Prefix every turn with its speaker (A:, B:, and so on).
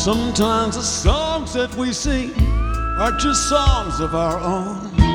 A: Sometimes the songs that we sing are just songs of our own.